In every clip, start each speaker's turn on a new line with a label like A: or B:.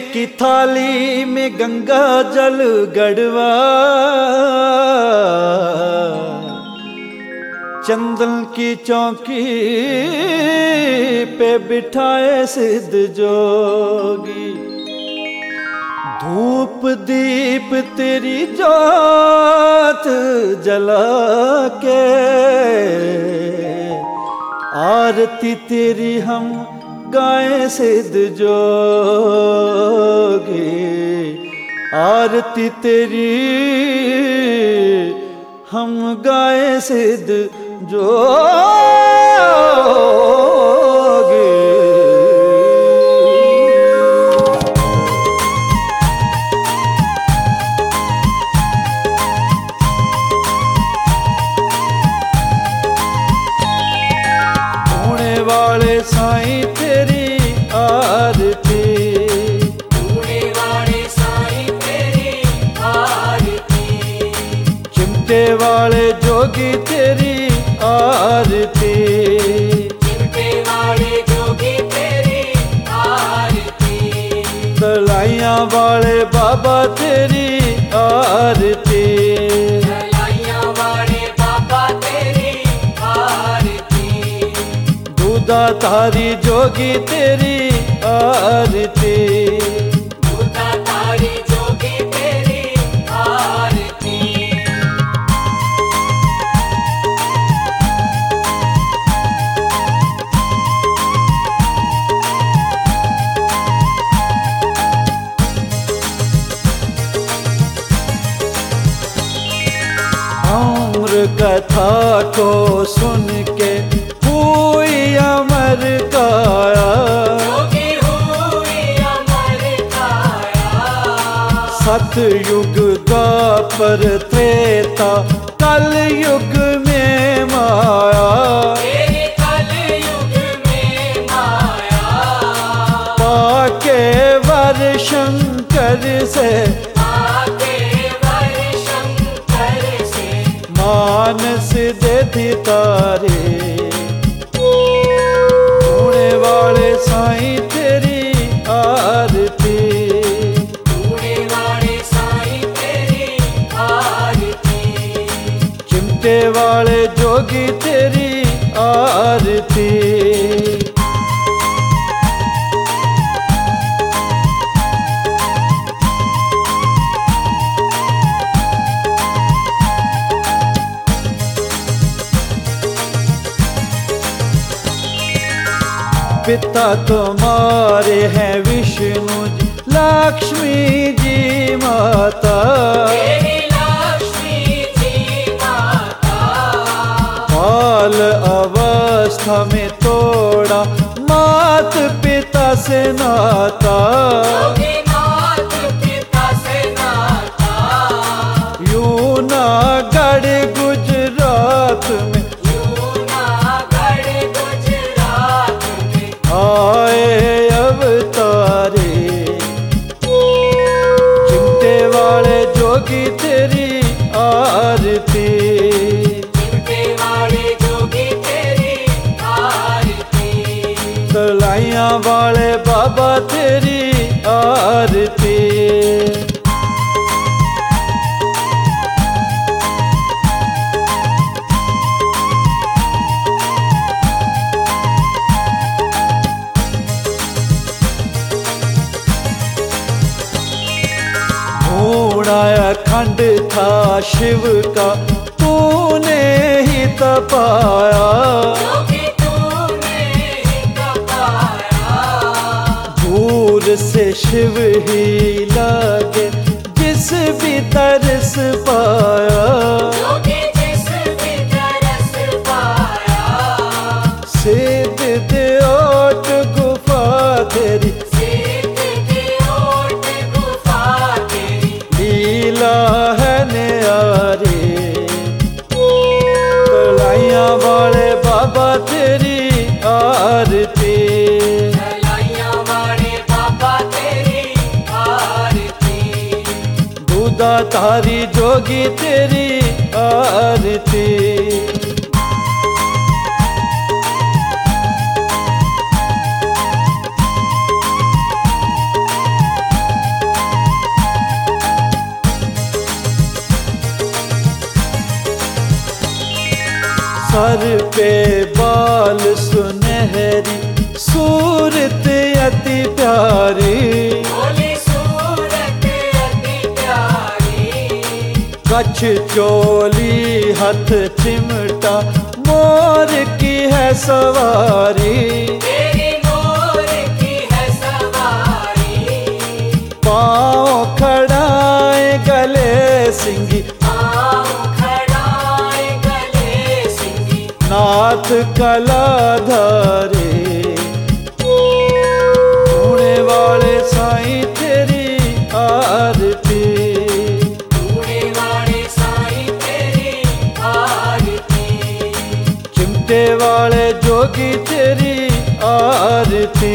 A: की थाली में गंगा जल गढ़वा, चंदन की चौकी पे बिठाए सिद्ध जोगी। धूप दीप तेरी जोत जला के, आरती तेरी हम गाए सिद्ध जोगी। आरती तेरी हम गाए सिद्ध जोगी। वाले साईं तेरी आरती,
B: पूरे वाले साईं तेरी आरती।
A: चिमटे वाले जोगी तेरी आरती,
B: चिमटे वाले जोगी तेरी आरती।
A: दलाइयां वाले बाबा तेरी आरती,
B: दलाइयां वाले बाबा तेरी आरती।
A: दूधाधारी जोगी तेरी आरती,
B: दूधाधारी जोगी तेरी आरती।
A: अम्र कथा को सुन के हुई अमर काया,
B: जोगी हुई अमर काया।
A: सतयुग द्वापर त्रेता कल युग में माया।
B: तेरे कल युग में माया।
A: पाके वर शंकर से,
B: आके वर शंकर से।
A: मानस दे तारे। होने वाले साईं तेरी आरती,
B: पूरे वाले साईं तेरी आरती।
A: चिमटे वाले जोगी तेरी आरती। पिता तुम्हारे हैं विष्णु जी, लक्ष्मी जी माता।
B: तेरी लक्ष्मी जी माता।
A: बाल अवस्था में तोड़ा मात पिता से नाता।
B: जोगी मात पिता से नाता।
A: यूनागढ़ गुजरात में
B: यूनागढ़ गुजरात में
A: आए अवतारे। चिमटे वाले जोगी तेरी आरती,
B: चिमटे वाले जोगी तेरी आरती।
A: दलाइयां वाले बाबा तेरी आरती। खंड था शिव का तूने ही तपाया।
B: जोगी तूने ही तपाया।
A: दूर से शिव ही लगे जिस भी तरस पाया।
B: जोगी जिस भी तरस पाया।
A: सिद्ध देओट गुफा तेरी,
B: सिद्ध देओट गुफा तेरी।
A: लीला है न्यारी। दलाइयां वाले बाबा तेरी आरती,
B: दलाइयां वाले बाबा तेरी आरती।
A: दूधाधारी जोगी तेरी आरती। सर पे बाल सुनहरी, सूरत अति प्यारी,
B: भोली सूरत अति प्यारी।
A: कछ चोली हथ चिमटा, मोर की है सवारी,
B: तेरी मोर की है सवारी।
A: पाँव खड़ाए गले सिंगी,
B: पाँव खड़ाए गले सिंगी,
A: नाथ कलाधारे। होने वाले साईं तेरी आरती,
B: तूने वाले साईं तेरी आरती।
A: चिमटे वाले जोगी तेरी आरती।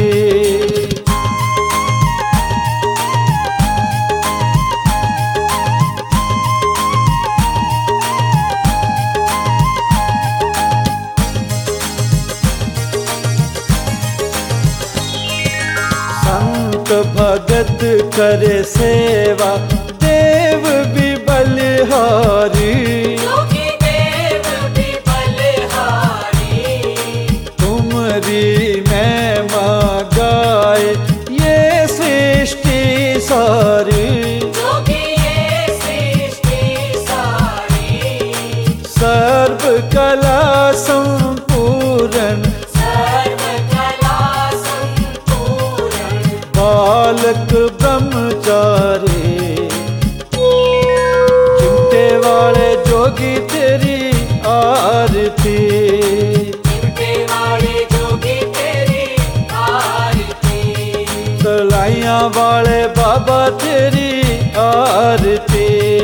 A: संत भगत करे सेवा, देव भी बलिहारी,
B: जोगी देव भी बलिहारी।
A: तुमरी महिमा गाए ये सृष्टि सारी,
B: जोगी ये सृष्टि सारी।
A: सर्व कला संपूर्ण,
B: सर्व कला संपूर्ण,
A: बालक ब्रह्मचारी। चिमटे वाले जोगी तेरी आरती,
B: चिमटे वाले जोगी तेरी आरती।
A: तलाइयां वाले बाबा तेरी आरती।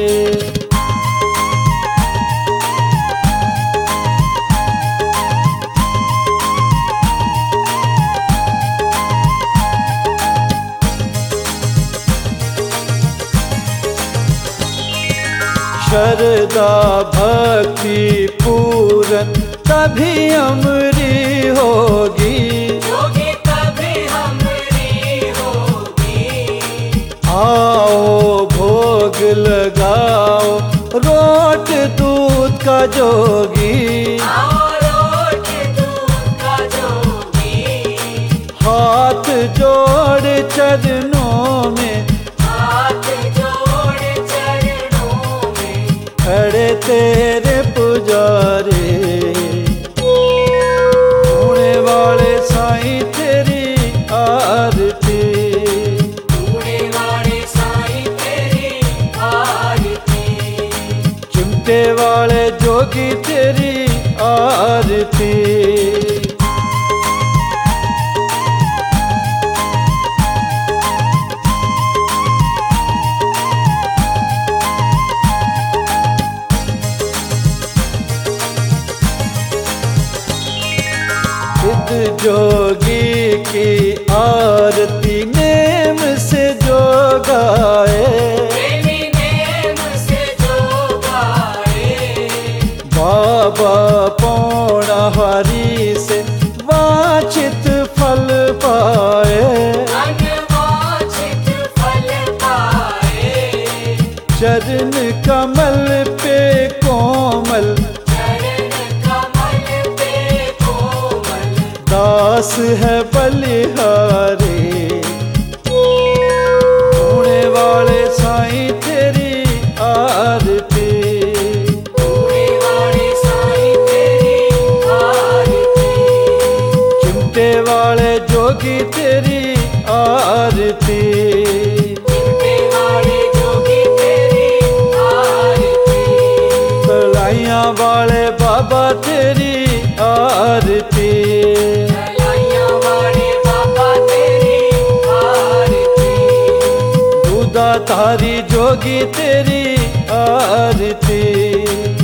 A: श्रद्धा भक्ति पूरन तभी अमरी होगी,
B: जोगी तभी हमरी होगी।
A: आओ भोग लगाओ रोट दूध का जोगी,
B: आओ रोट दूध का जोगी।
A: हाथ जोड़ चरणों में,
B: हाथ जोड़ चरणों में,
A: खड़े तेरे पुजारे। होने वाले साईं तेरी आरती,
B: तूने वाले साईं तेरी आरती।
A: चिमटे वाले जोगी तेरी आरती। सिद्ध जोगी की आरती नेम से जो गाए,
B: प्रेमी नेम से जो गाए।
A: बाबा पौड़ाहारी से वांछित फल पाए,
B: अनवांछित फल पाए।
A: चरण कमल पे कोमल,
B: चरण कमल पे कोमल,
A: दास है बलिहारी। होने वाले साईं तेरी आरती,
B: तूने वाले साईं तेरी आरती।
A: चिमटे वाले जोगी तेरी आरती,
B: चिमटे वाले जोगी तेरी आरती।
A: तलाइयां वाले बाबा तेरी आरती,
B: तलाइयां वाले बाबा तेरी आरती।
A: दूधा तारी जोगी तेरी आरती।